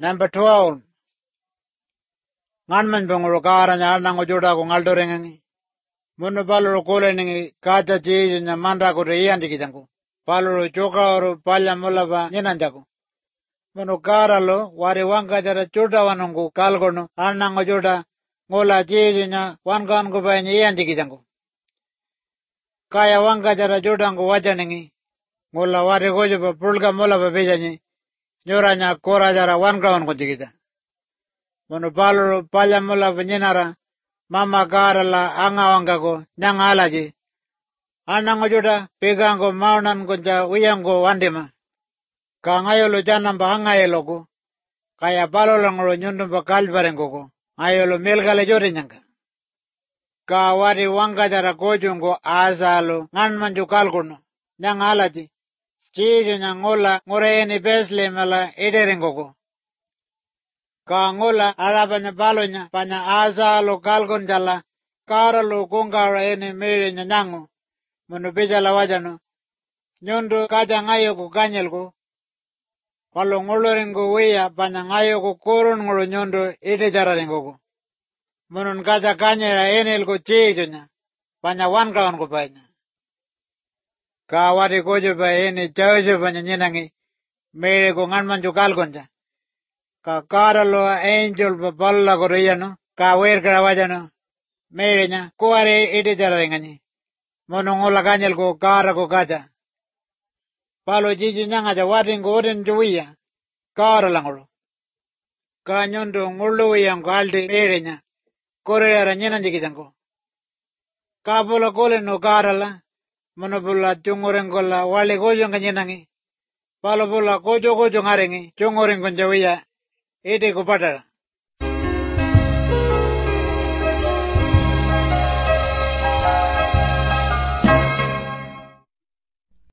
Number 12. Nganman banguro kaaranya arnango juda ko ngaldorengangi. Munu paluro koleningi kacha chiijunya mandako re iyandikijangu. Paluro chokaoro palya mulaba nyenanjaku. Munu kaaralo wari wankajara juda wanungu kalgonu arnango juda ngola chiijunya wankaanku paini iyandikijangu. Kaya wankajara judangu wajaningi. Ngola wari kojupa pulka mulaba pijanyi. Nyoranya korajara wankaanku jikija. Munu paluro palya mulaba nyenara. Mama kaarala angawangako nyanga alaji. Anango juda pikango maunan kunja uyango wandima. Ka ngayolo janamba angayeloku. Kaya palolangro nyundumpa kalparengkoko. Ngayolo melkale jodinyanga. Ka wari wankajara kojungo asalo nganmanju kalkuno. Nyanga alaji. Chiijunya ngola ngoreyeni Bethlehemala ederengkoko. Ka ngola arapanya palonya panya asalo kalkon jala kaaralo kungkara eni mirinya nyangu. Munu pijala wajano. Nyundu kaja ngayoko kanyelko. Palo ngoloringo wiya panya ngayoko korun ngolo nyundu idejararingkoko. Munun kaja kanyera enelko chiijunya. Panya wankawanko panya. Ka wari kojupa eni chausupanya nyenangi. Miriko nganmanju kalkonja. Ka kaaralo angel pa palla koriyano. Ka werkara wajano. Mirinya kuwari idejararingani. Munu ngola kanyelko kaarako kaja. Palo jiji nyangaja waringo orin juwiya. Kaaralangolo. Ka nyundu nguluwiyanko aldi mirinya. Koreyara nyenanjikijanko. Ka pula koleno kaarala. Munu pula chungurengola wali kojonga nyenangi. Palo pula kojo ngaringi chungurengo jawiya. Iti kupatara.